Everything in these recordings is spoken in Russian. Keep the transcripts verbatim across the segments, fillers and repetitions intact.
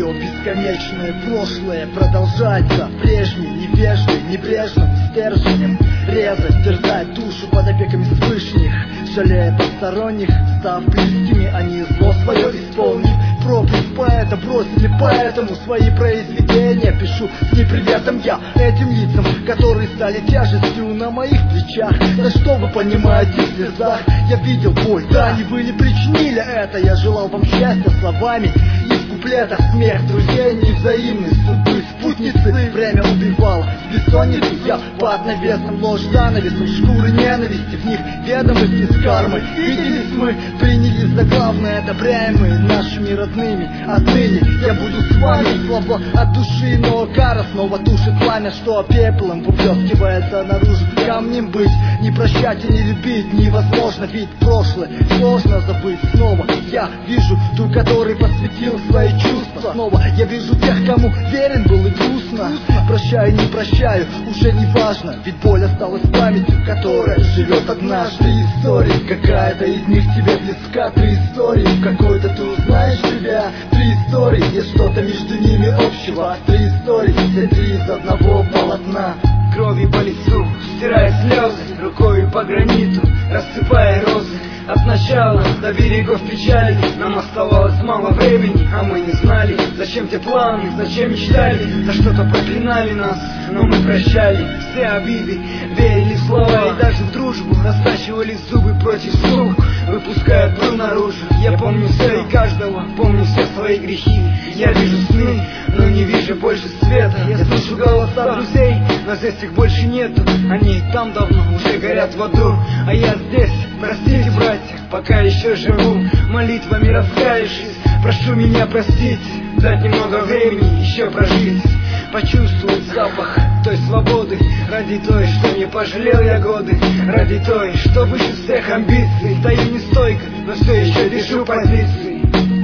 Мое бесконечное прошлое продолжается прежней невеждой, небрежным стержнем. Резать, терзать душу под опеками Всевышних, жалея посторонних, став близкими, они зло свое исполнив. Проповедь поэта бросили, поэтому свои произведения пишу с неприветом я этим лицам, которые стали тяжестью на моих плечах. За что вы понимаете в слезах? Я видел боль, да, они были, причинили это. Я желал вам счастья словами, и в куплетах смех друзей невзаимный, судьбы спутницы. Время убивало бессонницу, я под навесом ложь занавесом, шкуры ненависти, в них ведомости с кармой. Виделись мы, принялись за главное, одобряемые нашими родными. Отныне я буду с вами, слова от души, но кара снова тушит пламя, что пеплом выплескивается наружу. Камнем быть, не прощать и не любить невозможно, ведь прошлое сложно забыть. Снова я вижу ту, который посвятил свои чувства. Снова я вижу тех, кому верен был и грустно. Прощаю, не прощаю, уже не важно, ведь боль осталась памятью, которая живет однажды. История какая-то из них тебе близка, три истории, в какой-то ты узнаешь себя. Три истории, есть что-то между ними общего. Три истории, все три из одного полотна. Кровью по лицу, стирая слезы, рукой по граниту, рассыпая розы. От начала до берегов печали нам оставалось мало времени, а мы не знали, зачем те планы, зачем мечтали. За что-то проклинали нас, но мы прощали все обиды, верили в слова и даже в дружбу растачивали зубы против зуб, выпуская пыл наружу. Я помню все и каждого, помню все свои грехи. Я вижу сны, но не вижу больше света. Я слышу голоса друзей, но здесь их больше нету. Они там давно уже горят в аду, а я здесь, простите, братья, пока еще живу. Молитвами раскаявшись, прошу меня простить, дать немного времени еще прожить, почувствовать запах той свободы, ради той, что не пожалел я годы, ради той, что выше всех амбиций. Стою не стойко, но все еще держу позиции,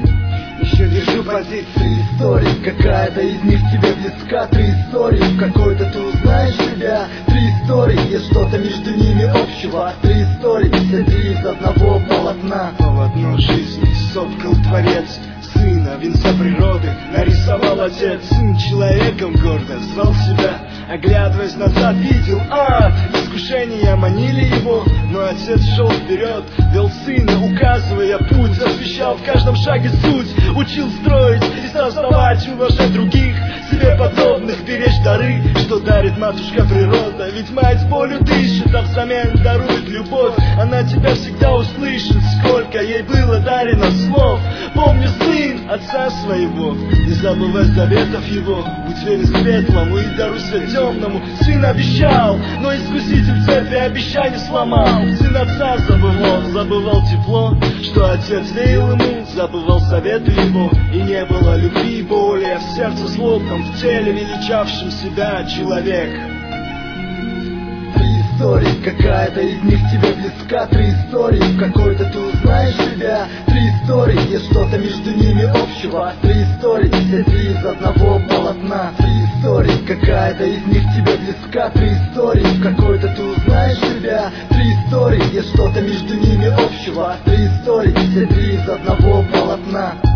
еще держу позиции. История какая-то из них тебе близка, три истории, в какой-то ты узнаешь себя. Три истории, есть что-то между ними общего. Три истории, все три из одного полотна. Полотно жизни соткал Творец, сына, венца природы нарисовал отец. Сын человеком гордо звал себя, оглядываясь назад, видел ад. Искушения манили его, но отец шел вперед, вел сына, указывая путь, освещал в каждом шаге суть, учил строить и создавать, уважать других, себе подобных, беречь дары, что дарит матушка природа. Ведь мать с болью дышит, а взамен дарует любовь. Она тебя всегда услышит, сколько ей было дарено слов. Помню, сын отца своего, не забывай заветов его, будь верен светлому и даруйся темному. Сын обещал, но искуситель цепи обещаний сломал. Сын отца забывал, забывал тепло, что отец верил ему, забывал советы его. И не было любви более в сердце злобном, в теле величавшем себя человек. История какая-то из них тебе близка, три истории, в какой-то ты узнаешь себя. Три истории, есть что-то между ними общего. Три истории, все три из одного полотна. Три истории, какая-то из них тебе близка, три истории, в какой-то ты узнаешь себя. Три истории, есть что-то между ними общего. Три истории, все три из одного полотна.